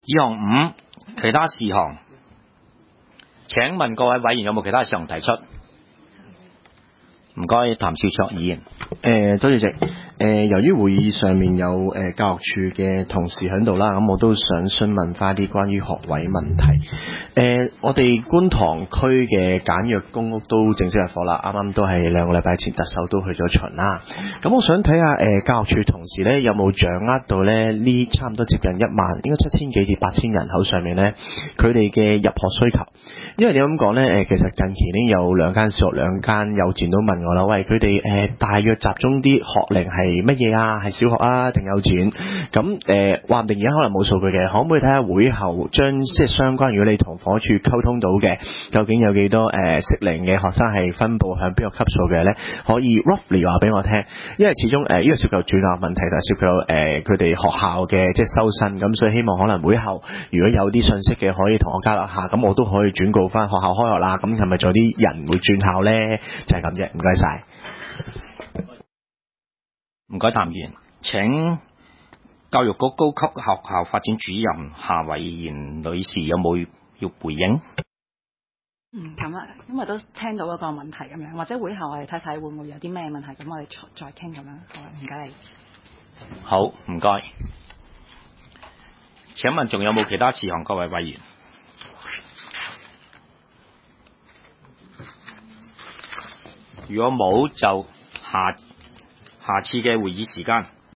議項5其他事項，請問各位委員有冇其他事項提出？唔該，譚兆卓議員。 多謝主席。由於會議上面有教育處嘅同事喺度啦，咁我都想詢問翻啲關於學位問題。我哋觀塘區嘅簡約公屋都正式入伙啦，啱啱都係2個禮拜前特首都去咗巡啦。咁我想睇下教育處同事咧有冇掌握到咧呢差唔多接近1萬，應該7000幾至8000人口上面咧佢哋嘅入學需求。因為你咁講咧，其實近期已經有2間小學、2間幼稚園都問我啦，喂，佢哋大約集中啲學齡係乜嘢啊？係小學啊定幼稚園？咁話唔定而家可能冇數據嘅，可唔可以睇下會後將即係相關，如果你同房署溝通到嘅，究竟有幾多適齡嘅學生係分佈向邊個級數嘅咧？可以 roughly 話俾我聽，因為始終呢個涉及轉校問題，但係涉及佢哋學校嘅即係收生，咁所以希望可能會後如果有啲信息嘅，可以同我交流下，咁我都可以轉告翻學校開學啦。咁係咪仲有啲人會轉校咧？就係咁啫，唔該晒。 唔該，譚議員。請教育局高級學校發展主任夏慧賢女士有冇要回應？ 咁啊，因為都聽到一個問題咁樣，或者會後我哋睇睇會唔會有啲咩問題，咁我哋再傾咁樣。好，唔該你。 好，唔該。請問仲有冇其他事項？各位委員。如果冇，就下次嘅會議時間。